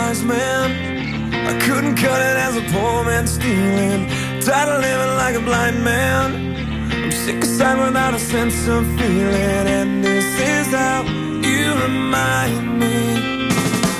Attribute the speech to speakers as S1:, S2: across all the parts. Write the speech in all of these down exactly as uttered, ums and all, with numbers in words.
S1: wise man. I couldn't cut it as a poor man stealing. Tired of living like a blind man. I'm sick aside without a sense of feeling. And this is how you remind me.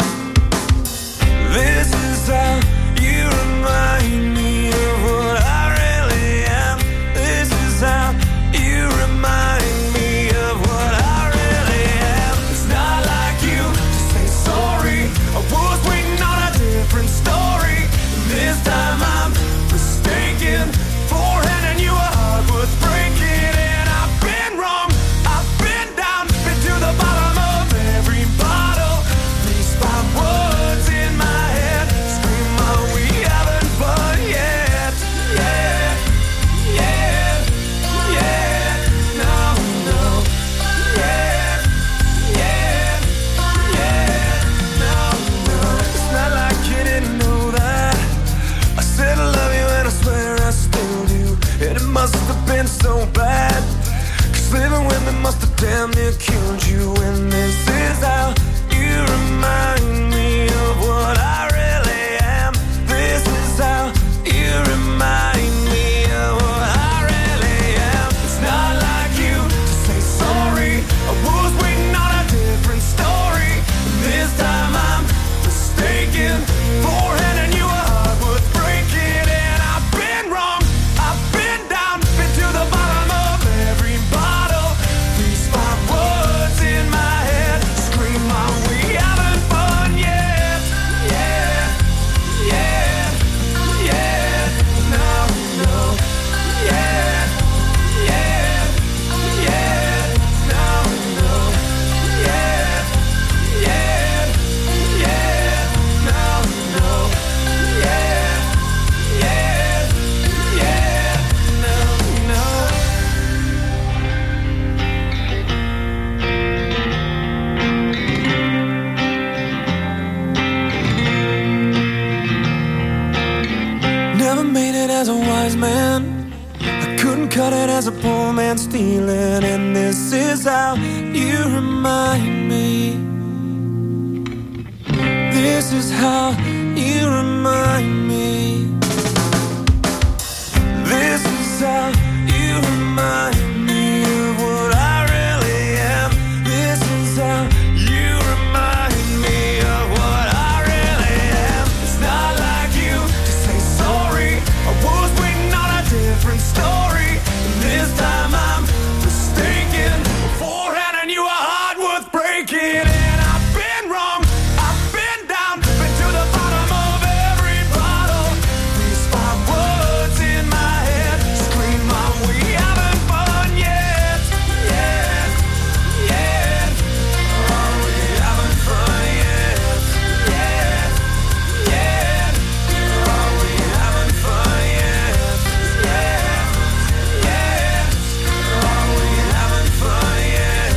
S1: This is how you remind me of what I really am. This is how you remind me of what I really am. It's not like you to say sorry. I was waiting on a different story. This time I'm mistaken for handing you a heart worth breaking. And I've been wrong, I've been down, been to the bottom of every bottle. These five words in my head scream out, we haven't fun yet. Yeah, yeah, yeah, no, no. Yeah, yeah, yeah, no, no. It's not like you didn't know that I said I love you and I swear I still do. And it must have been so bad, 'cause living with me must have damn near killed you. And this is how you remind me of what I really am. This is how you remind me of what I really am. It's not like you to say sorry. I was waiting on a different story. This time I'm mistaken for handing you a heart worth breaking. And I've been wrong, I've been down, been to the bottom of every bottle. These five words in my head scream out, we haven't fun yet. Yeah, yeah, yeah, no, no. Yeah, yeah, yeah, no, no. Yeah, yeah, yeah, no, no. Yeah, yeah, yeah, no, no. Never made it as a wise man. I couldn't cut it as a poor man stealing. And this is how you remind me. This is how you remind me. This is how you remind me of what I really am. This is how you remind me of what I really am. It's not like you to say sorry. I was waiting on a different story. And this time I'm mistaken for handing you a heart worth breaking. And I've been wrong, I've been down, been to the bottom of every bottle. These five words in my head scream out, we haven't fun yet. Yeah, yeah, oh, we haven't fun yet. Yeah, yeah, oh, we haven't fun yet. Yeah, yeah, oh, we haven't fun yet.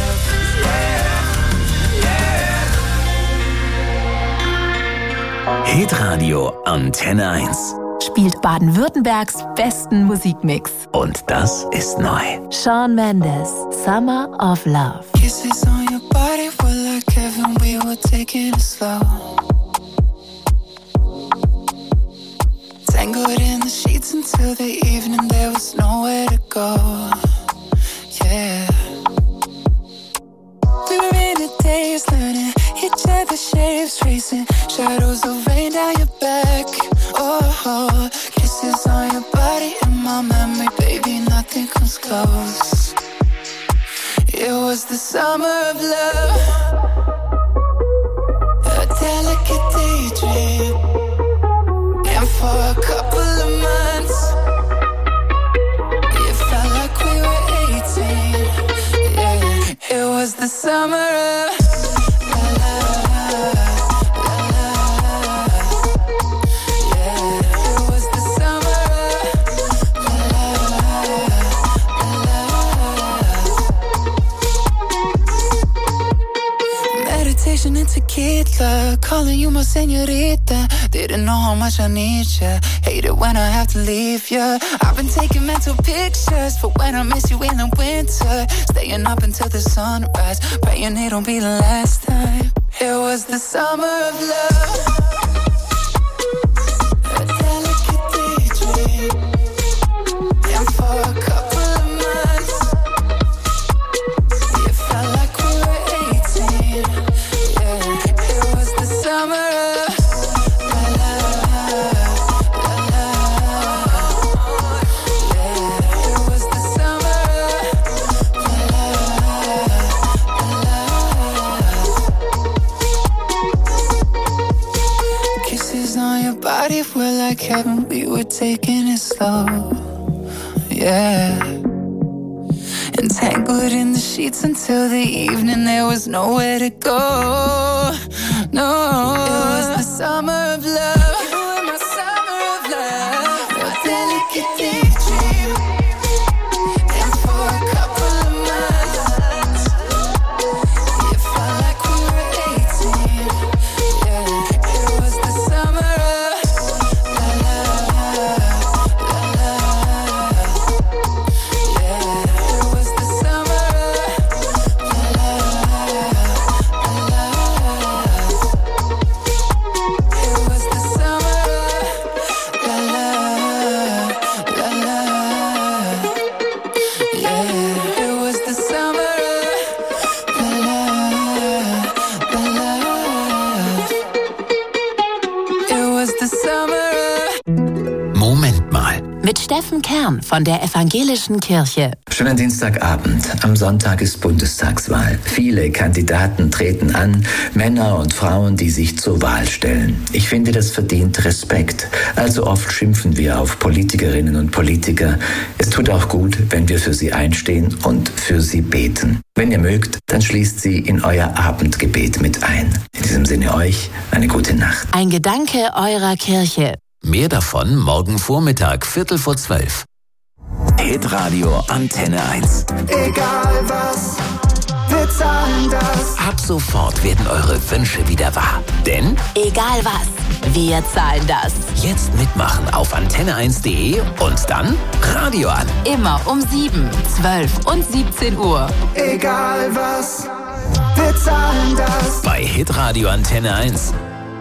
S1: Yeah, yeah.
S2: Hitradio Antenne eins.
S3: Spielt Baden-Württembergs besten Musikmix.
S2: Und das ist neu.
S3: Shawn Mendes, Summer of Love.
S4: Kisses on your body were like heaven, we were taking it slow. Tangled in the sheets until the evening, there was nowhere to go. Yeah. We were in the days learning each other's shapes, tracing shadows of rain down your back. Oh, kisses on your body in my memory, baby, nothing comes close. It was the summer of love, a delicate daydream. And for a couple of months, it felt like we were eighteen. Yeah, it was the summer of la la la la la. Yeah, it was the summer of la la la la. Meditation and tequila, calling you my señorita. Didn't know how much I need ya. Hate it when I have to leave ya. I've been taking mental pictures for when I miss you in the winter. Staying up until the sunrise, praying it'll be the last time. It was the summer of love. body were like heaven. We were taking it slow, yeah. Entangled in the sheets until the evening. There was nowhere to go, no. It was the summer of love. You were my summer of love. A delicate daydream. And for a couple of months, it felt like we were eighteen. Yeah, it was the summer of la la la la. Yeah, it was the summer of la la la la. It was the summer of la la la la. Yeah, it was the summer of la la la la. It was the summer of
S2: Moment mal.
S3: Mit Steffen Kern von der Evangelischen Kirche.
S2: Schönen Dienstagabend. Am Sonntag ist Bundestagswahl. Viele Kandidaten treten an, Männer und Frauen, die sich zur Wahl stellen. Ich finde, das verdient Respekt. Allzu oft schimpfen wir auf Politikerinnen und Politiker. Es tut auch gut, wenn wir für sie einstehen und für sie beten. Wenn ihr mögt, dann schließt sie in euer Abendgebet mit ein. In diesem Sinne euch eine gute Nacht.
S3: Ein Gedanke eurer Kirche.
S2: Mehr davon morgen Vormittag, Viertel vor zwölf. Hitradio Antenne eins.
S5: Egal was, wir zahlen das.
S2: Ab sofort werden eure Wünsche wieder wahr. Denn
S3: Egal was, wir zahlen das.
S2: jetzt mitmachen auf antenne eins punkt de und dann Radio an.
S3: Immer um sieben, zwölf und siebzehn Uhr.
S5: Egal was, wir zahlen das.
S2: Bei Hitradio Antenne eins.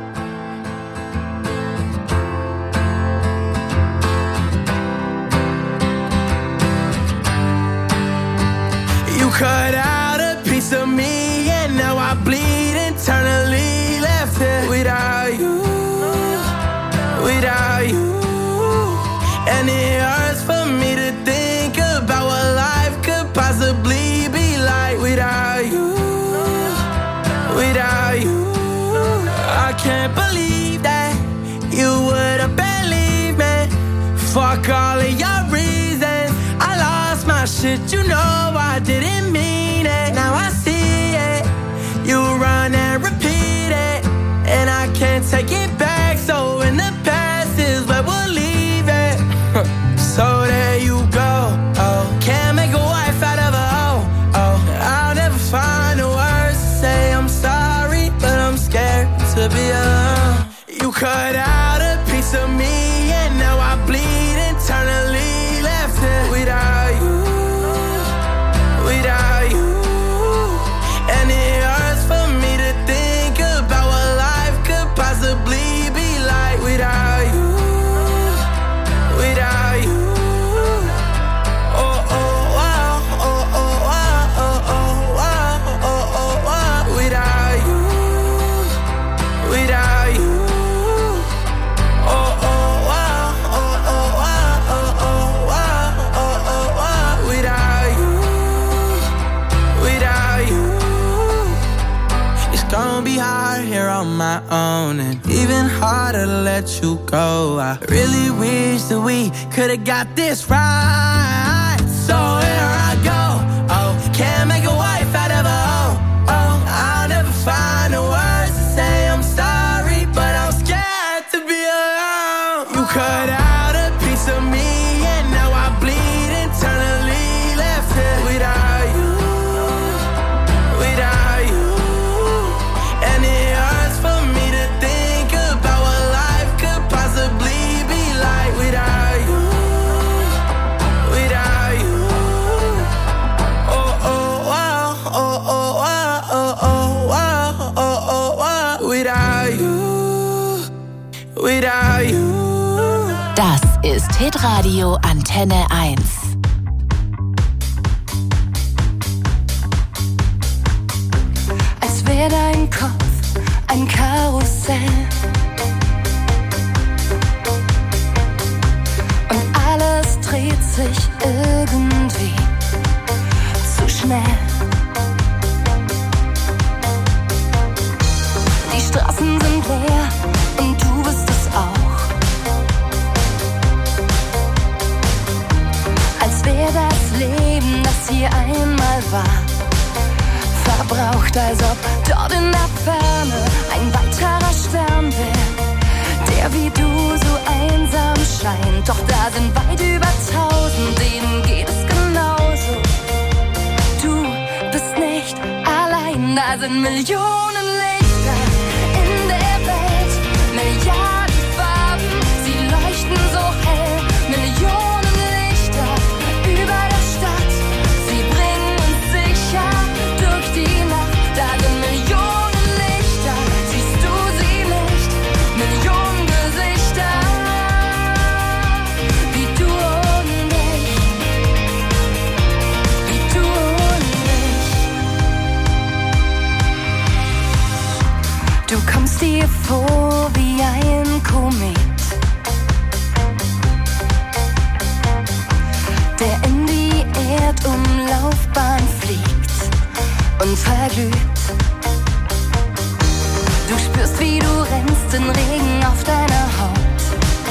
S1: You cut out a piece of me and now I bleed internally. Left here without you, without you. And it hurts for me to think about what life could possibly be like without you, without you. I can't believe that you would've believed me. Fuck all of your reasons. I lost my shit, you know I didn't mean it. Now I see it. You run and repeat it, and I can't take it back. So in the past is where we'll leave it. So there you go. Oh, can't make a wife out of a hoe. Oh, I'll never find the words to say I'm sorry, but I'm scared to be alone. You cut out a piece of me, and now I bleed internally. Left it without you, without you. And it hurts for me to think about what life could possibly be like without you, without you. Oh, oh, wow, oh, oh, wow, oh, oh, wow, oh, oh, wow. Without you, without you. Oh, oh, wow, oh, oh, wow, oh, oh, wow, oh, oh, wow. Without you, without you. It's gonna be hard here on my own, and even harder to let you go. I really wish that we could've got this right. So here I go. Oh, can't make a wife out of a hoe. Oh, I'll never find the words to say I'm sorry, but I'm scared to be alone. You cut out a piece of me, and now I bleed internally. Left it without you, without you. And it hurts for me to think about what life could possibly be like without you, without you. Oh, oh, wow, oh, oh, wow, oh, oh, wow, oh, oh, wow. Without you, without you.
S3: Das ist Hitradio Antenne eins.
S4: als wär dein Kopf ein Karussell. Und alles dreht sich irgendwie zu schnell. Die Straßen sind leer und du bist es auch.
S6: braucht, als ob dort in der Ferne ein weiterer Stern wäre, der wie du so einsam scheint. Doch da sind weit über tausend, denen geht es genauso. Du bist nicht allein, da sind Millionen Lichter in der Welt, Milliarden Farben, sie leuchten so hell, Millionen Lichter über der Stadt, sie bringen uns sicher durch die Nacht. Da sind Millionen Lichter, siehst du sie nicht? Millionen Gesichter, wie du und ich, wie du und ich. Du kommst dir vor wie ein Komet, der in die Erdumlaufbahn fliegt und verglüht. Du spürst, wie du rennst, den Regen auf deiner Haut.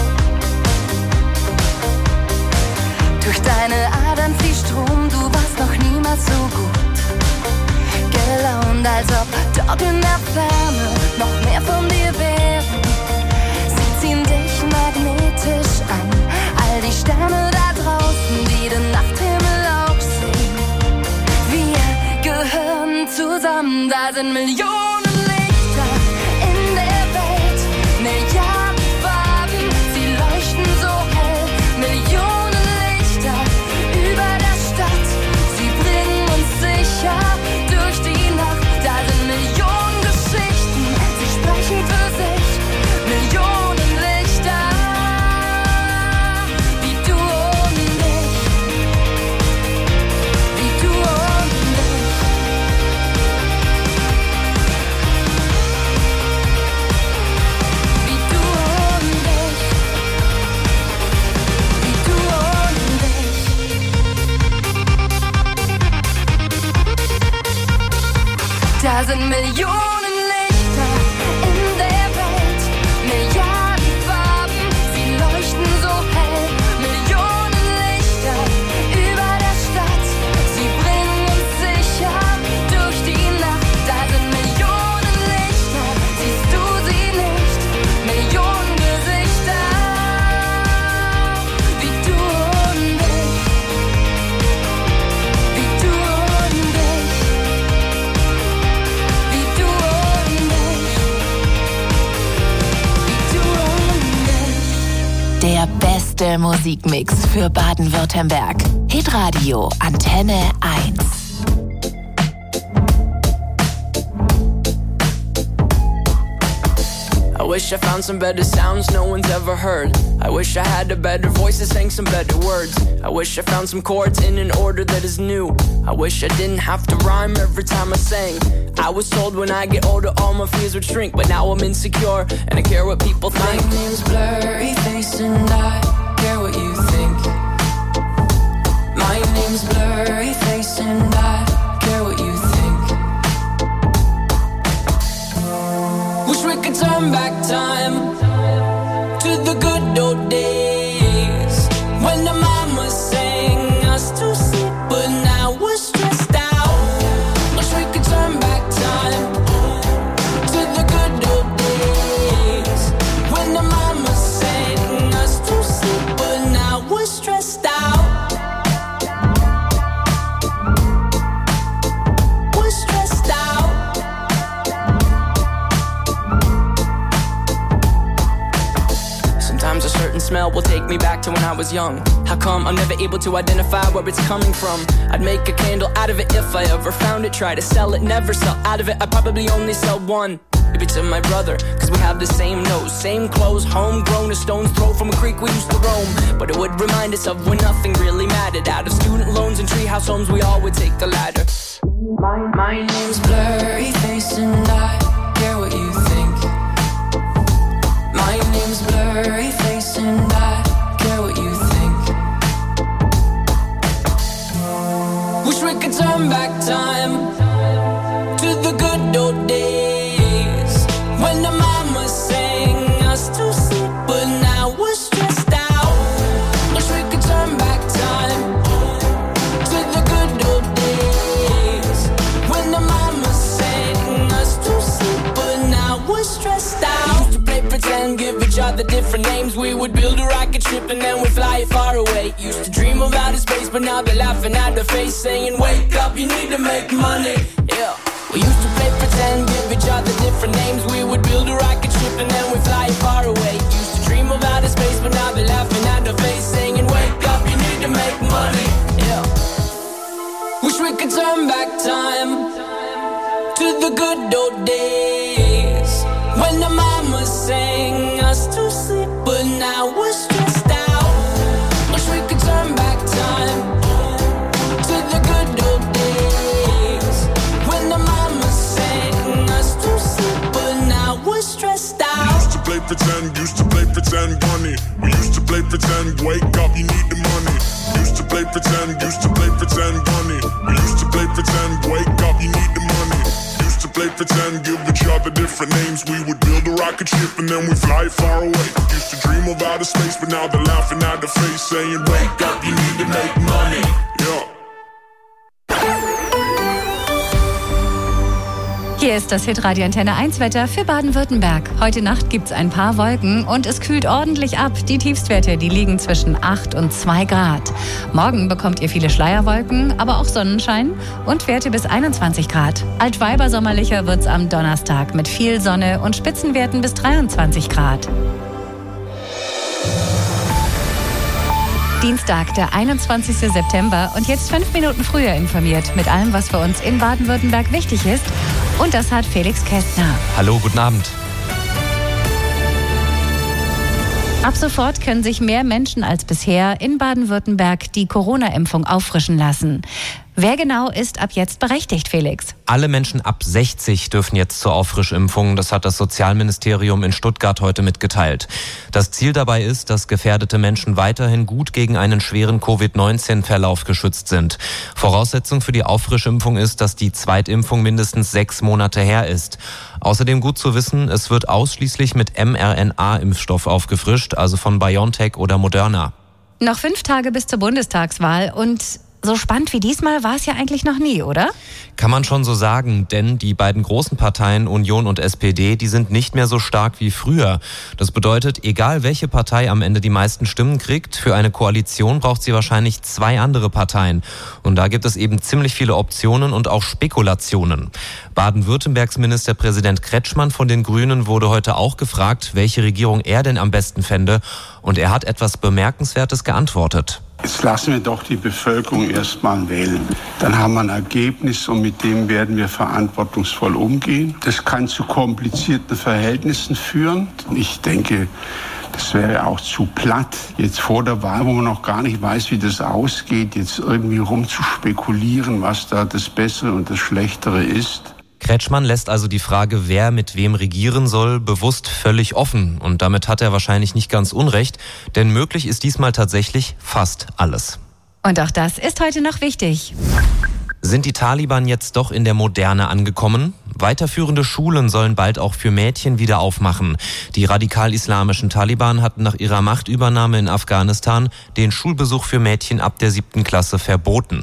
S6: Durch deine Adern fließt Strom, du warst noch niemals so gut gelaunt, als ob dort in der Ferne noch mehr von dir wären. Sie ziehen dich magnetisch an, all die Sterne da draußen, die den Nachthimmel auch sehen. Wir gehören zusammen, da sind Millionen Lichter in der Welt, Milliarden Farben, sie leuchten so hell, Millionen Lichter über der Stadt, sie bringen uns sicher durch die Nacht. Da sind Millionen Geschichten, sie sprechen für sich, Millionen Lichter, wie du und ich, wie du und ich. Wie du und ich, wie du und ich. Da sind Millionen Lichter in der Welt, Milliarden Farben, sie leuchten so hell, Millionen Lichter über der Stadt, sie bringen uns sicher durch die Nacht. Da sind Millionen Lichter, siehst du sie nicht? Millionen Gesichter, wie du und ich, wie du und ich, wie du und ich, wie du und ich.
S3: Der beste Musikmix für Baden-Württemberg. Hitradio Antenne eins.
S7: I wish I found some better sounds no one's ever heard. I wish I had a better voice that sang some better words. I wish I found some chords in an order that is new. I wish I didn't have to rhyme every time I sang. I was told when I get older all my fears would shrink, but now I'm insecure and I care what people think.
S8: My name's Blurry Face and I care what you think. My name's Blurry Face and I care what you think. Wish we could turn back time to the good old days when the mama sang us to sleep, but now we're stressed out. Wish we could turn back time to the good old days when the mama sang us to sleep, but now we're stressed out. We're stressed out.
S7: Sometimes a certain smell will take me back to when I was young. How come I'm never able to identify where it's coming from? I'd make a candle out of it if I ever found it. Try to sell it, never sell out of it. I'd probably only sell one. Maybe to my brother, cause we have the same nose, same clothes, homegrown, a stone's throw from a creek we used to roam. But it would remind us of when nothing really mattered. Out of student loans and treehouse homes, we all would take the ladder.
S8: My, my name's Blurry Face and I care what you think. My name's Blurry Face and I care what you think. Wish we could turn back time to the good old days when the mama sang us to sleep, but now we're stressed out. Wish we could turn back time to the good old days when the mama other different names. We would build a rocket ship and then we'd fly it far away. Used to dream of outer space, but now they're laughing at the face, saying, wake up, you need to make money. Yeah. We used to play pretend, give each other different names. We would build a rocket ship and then we'd fly it far away. Used to dream of outer space, but now they're laughing at the face, saying, wake up, you need to make money. Yeah. Wish we could turn back time to the good old days when the mama sang us to sleep, but now we're stressed out. Wish we could turn back time to the good old days when the mama sang us to sleep, but now we're stressed out.
S9: We used to play pretend, used to play pretend, bunny. We used to play pretend, wake up, you need the money. Used to play pretend, used to play pretend, bunny. We used to play pretend, wake up, you need the money. Used to play pretend, give each other different names. We would build a rocket ship and then we fly far away. Used to dream of outer space, but now they're laughing at the face, saying, wake up, you need to make money. Yeah.
S10: Hier ist das Hitradio Antenne eins Wetter für Baden-Württemberg. Heute Nacht gibt's ein paar Wolken und es kühlt ordentlich ab. Die Tiefstwerte, die liegen zwischen acht und zwei Grad. Morgen bekommt ihr viele Schleierwolken, aber auch Sonnenschein und Werte bis einundzwanzig Grad. Altweibersommerlicher wird's am Donnerstag mit viel Sonne und Spitzenwerten bis dreiundzwanzig Grad. Dienstag, der einundzwanzigster September und jetzt fünf Minuten früher informiert mit allem, was für uns in Baden-Württemberg wichtig ist. Und das hat Felix Kästner.
S11: Hallo, guten Abend.
S10: Ab sofort können sich mehr Menschen als bisher in Baden-Württemberg die Corona-Impfung auffrischen lassen. Wer genau ist ab jetzt berechtigt, Felix?
S11: Alle Menschen ab sechzig dürfen jetzt zur Auffrischimpfung. Das hat das Sozialministerium in Stuttgart heute mitgeteilt. Das Ziel dabei ist, dass gefährdete Menschen weiterhin gut gegen einen schweren Covid neunzehn Verlauf geschützt sind. Voraussetzung für die Auffrischimpfung ist, dass die Zweitimpfung mindestens sechs Monate her ist. Außerdem gut zu wissen, es wird ausschließlich mit mRNA-Impfstoff aufgefrischt, also von BioNTech oder Moderna.
S10: Noch fünf Tage bis zur Bundestagswahl und so spannend wie diesmal war es ja eigentlich noch nie, oder?
S11: Kann man schon so sagen, denn die beiden großen Parteien Union und S P D, die sind nicht mehr so stark wie früher. Das bedeutet, egal welche Partei am Ende die meisten Stimmen kriegt, für eine Koalition braucht sie wahrscheinlich zwei andere Parteien. Und da gibt es eben ziemlich viele Optionen und auch Spekulationen. Baden-Württembergs Ministerpräsident Kretschmann von den Grünen wurde heute auch gefragt, welche Regierung er denn am besten fände. Und er hat etwas Bemerkenswertes geantwortet.
S12: Jetzt lassen wir doch die Bevölkerung erst mal wählen. Dann haben wir ein Ergebnis und mit dem werden wir verantwortungsvoll umgehen. Das kann zu komplizierten Verhältnissen führen. Ich denke, das wäre auch zu platt, jetzt vor der Wahl, wo man noch gar nicht weiß, wie das ausgeht, jetzt irgendwie rumzuspekulieren, was da das Bessere und das Schlechtere ist.
S11: Kretschmann lässt also die Frage, wer mit wem regieren soll, bewusst völlig offen. Und damit hat er wahrscheinlich nicht ganz unrecht, denn möglich ist diesmal tatsächlich fast alles.
S10: Und auch das ist heute noch wichtig.
S11: Sind die Taliban jetzt doch in der Moderne angekommen? Weiterführende Schulen sollen bald auch für Mädchen wieder aufmachen. Die radikal-islamischen Taliban hatten nach ihrer Machtübernahme in Afghanistan den Schulbesuch für Mädchen ab der siebten Klasse verboten.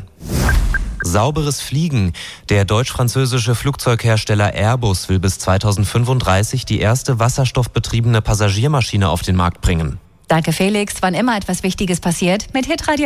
S11: Sauberes Fliegen. Der deutsch-französische Flugzeughersteller Airbus will bis zweitausendfünfunddreißig die erste wasserstoffbetriebene Passagiermaschine auf den Markt bringen.
S10: Danke, Felix. Wann immer etwas Wichtiges passiert, mit Hitradio